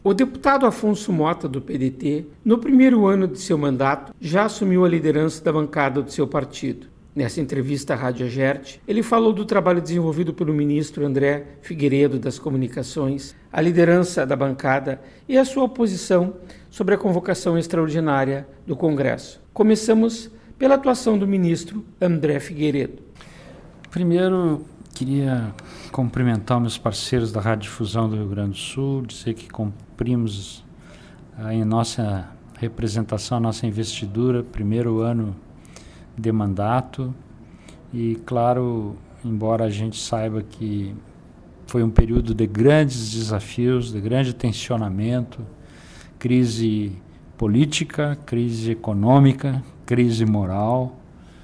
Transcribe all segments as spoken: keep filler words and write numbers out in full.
O deputado Afonso Mota, do P D T, no primeiro ano de seu mandato, já assumiu a liderança da bancada do seu partido. Nessa entrevista à Rádio Agerte, ele falou do trabalho desenvolvido pelo ministro André Figueiredo das Comunicações, a liderança da bancada e a sua posição sobre a convocação extraordinária do Congresso. Começamos pela atuação do ministro André Figueiredo. Primeiro, queria cumprimentar meus parceiros da Radiodifusão do Rio Grande do Sul, dizer que cumprimos a nossa representação, a nossa investidura, primeiro ano de mandato, e claro, embora a gente saiba que foi um período de grandes desafios, de grande tensionamento, crise política, crise econômica, crise moral,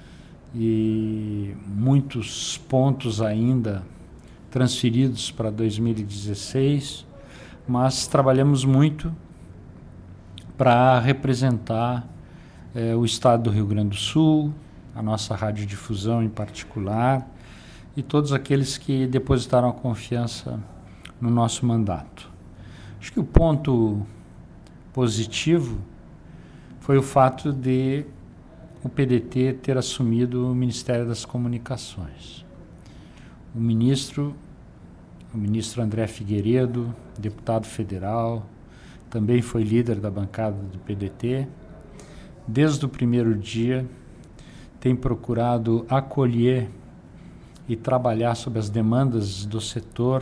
e muitos pontos ainda transferidos para dois mil e dezesseis, mas trabalhamos muito para representar eh, o estado do Rio Grande do Sul, a nossa radiodifusão em particular, e todos aqueles que depositaram a confiança no nosso mandato. Acho que o ponto positivo foi o fato de o P D T ter assumido o Ministério das Comunicações. O ministro, o ministro André Figueiredo, deputado federal, também foi líder da bancada do P D T. Desde o primeiro dia, tem procurado acolher e trabalhar sobre as demandas do setor,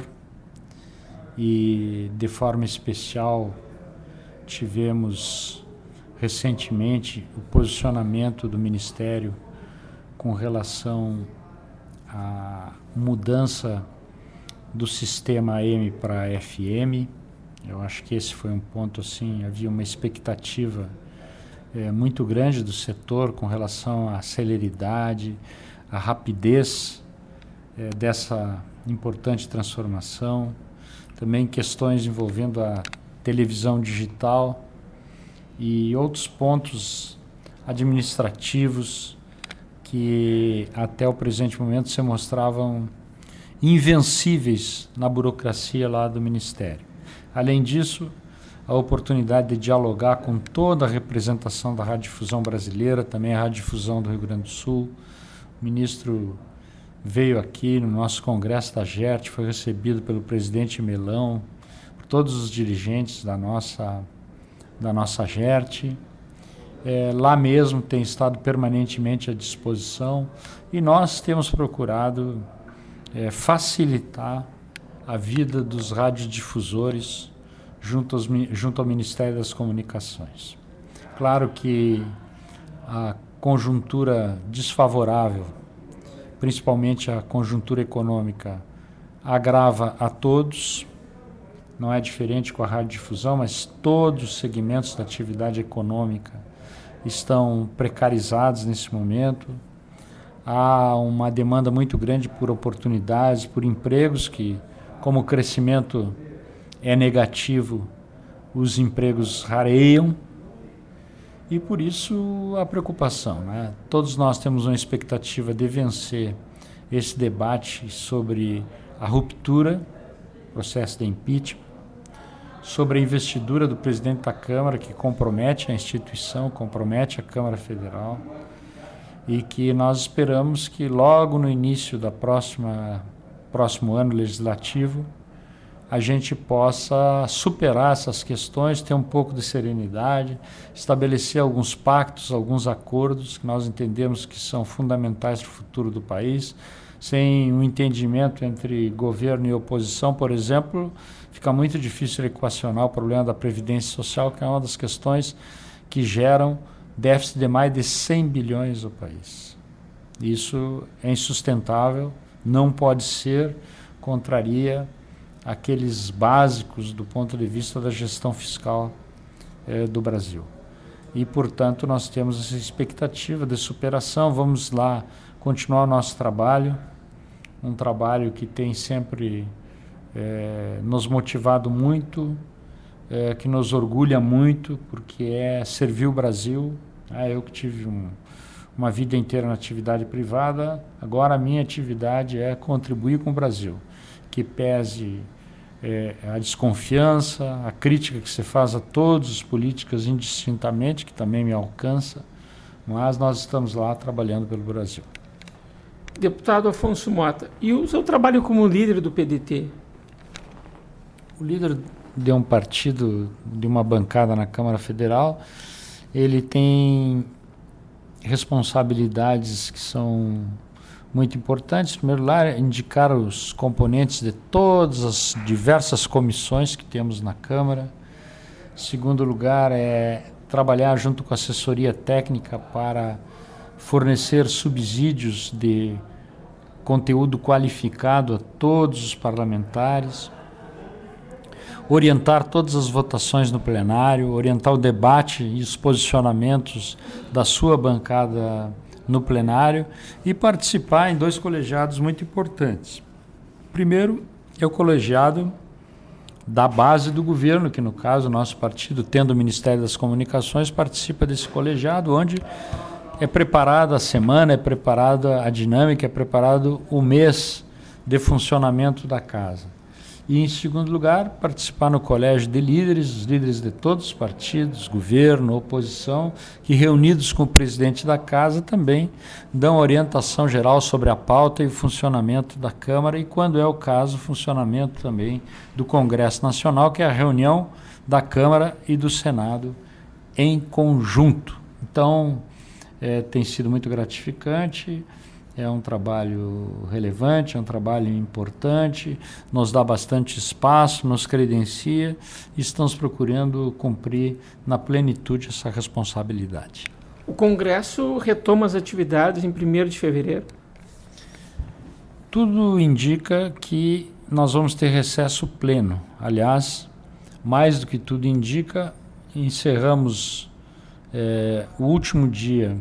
e de forma especial tivemos recentemente o posicionamento do Ministério com relação à mudança do sistema A M para F M. Eu acho que esse foi um ponto, assim, havia uma expectativa é, muito grande do setor com relação à celeridade, à rapidez é, dessa importante transformação. Também questões envolvendo a televisão digital e outros pontos administrativos que até o presente momento se mostravam invencíveis na burocracia lá do Ministério. Além disso, a oportunidade de dialogar com toda a representação da radiodifusão brasileira, também a radiodifusão do Rio Grande do Sul. O ministro veio aqui no nosso congresso da Agerte, foi recebido pelo presidente Melão, por todos os dirigentes da nossa da nossa Agerte. É, lá mesmo tem estado permanentemente à disposição, e nós temos procurado é, facilitar a vida dos radiodifusores junto, aos, junto ao Ministério das Comunicações. Claro que a conjuntura desfavorável, principalmente a conjuntura econômica, agrava a todos. Não é diferente com a radiodifusão, mas todos os segmentos da atividade econômica estão precarizados nesse momento. Há uma demanda muito grande por oportunidades, por empregos, que, como o crescimento é negativo, os empregos rareiam, e por isso a preocupação, né? Todos nós temos uma expectativa de vencer esse debate sobre a ruptura, processo de impeachment, sobre a investidura do presidente da Câmara, que compromete a instituição, compromete a Câmara Federal, e que nós esperamos que logo no início da próxima próximo ano legislativo a gente possa superar essas questões, ter um pouco de serenidade, estabelecer alguns pactos, alguns acordos que nós entendemos que são fundamentais para o futuro do país. Sem um entendimento entre governo e oposição, por exemplo, fica muito difícil equacionar o problema da Previdência Social, que é uma das questões que geram déficit de mais de cem bilhões no país. Isso é insustentável, não pode ser, contraria aqueles básicos do ponto de vista da gestão fiscal eh, do Brasil. E, portanto, nós temos essa expectativa de superação. Vamos lá continuar o nosso trabalho, um trabalho que tem sempre eh, nos motivado muito, eh, que nos orgulha muito, porque é servir o Brasil. Ah, eu que tive um, uma vida inteira na atividade privada, agora a minha atividade é contribuir com o Brasil, que pese é, a desconfiança, a crítica que se faz a todos os políticos indistintamente, que também me alcança, mas nós estamos lá trabalhando pelo Brasil. Deputado Afonso Mota, e o seu trabalho como líder do P D T? O líder de um partido, de uma bancada na Câmara Federal, ele tem responsabilidades que são muito importantes. Em primeiro lugar, indicar os componentes de todas as diversas comissões que temos na Câmara. Em segundo lugar, é trabalhar junto com a assessoria técnica para fornecer subsídios de conteúdo qualificado a todos os parlamentares, orientar todas as votações no plenário, orientar o debate e os posicionamentos da sua bancada no plenário e participar em dois colegiados muito importantes. Primeiro é o colegiado da base do governo, que no caso o nosso partido, tendo o Ministério das Comunicações, participa desse colegiado, onde é preparada a semana, é preparada a dinâmica, é preparado o mês de funcionamento da casa. E, em segundo lugar, participar no colégio de líderes, os líderes de todos os partidos, governo, oposição, que reunidos com o presidente da casa também dão orientação geral sobre a pauta e o funcionamento da Câmara e, quando é o caso, o funcionamento também do Congresso Nacional, que é a reunião da Câmara e do Senado em conjunto. Então, é, tem sido muito gratificante. É um trabalho relevante, é um trabalho importante, nos dá bastante espaço, nos credencia e estamos procurando cumprir na plenitude essa responsabilidade. O Congresso retoma as atividades em primeiro de fevereiro? Tudo indica que nós vamos ter recesso pleno. Aliás, mais do que tudo indica, encerramos é, o último dia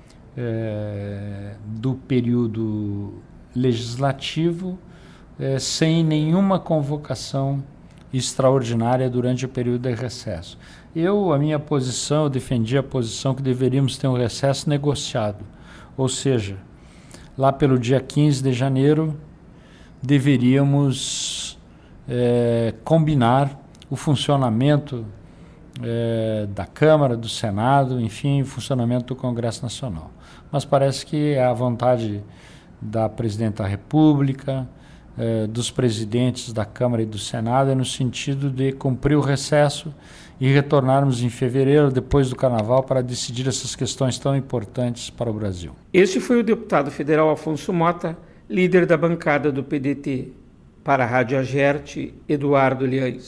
É, do período legislativo é, sem nenhuma convocação extraordinária durante o período de recesso. Eu, a minha posição, eu defendi a posição que deveríamos ter um recesso negociado, ou seja, lá pelo dia quinze de janeiro deveríamos é, combinar o funcionamento é, da Câmara, do Senado, enfim, o funcionamento do Congresso Nacional. Mas parece que é a vontade da Presidenta da República, eh, dos presidentes da Câmara e do Senado, é no sentido de cumprir o recesso e retornarmos em fevereiro, depois do Carnaval, para decidir essas questões tão importantes para o Brasil. Este foi o deputado federal Afonso Mota, líder da bancada do P D T. Para a Rádio Agerte, Eduardo Liães.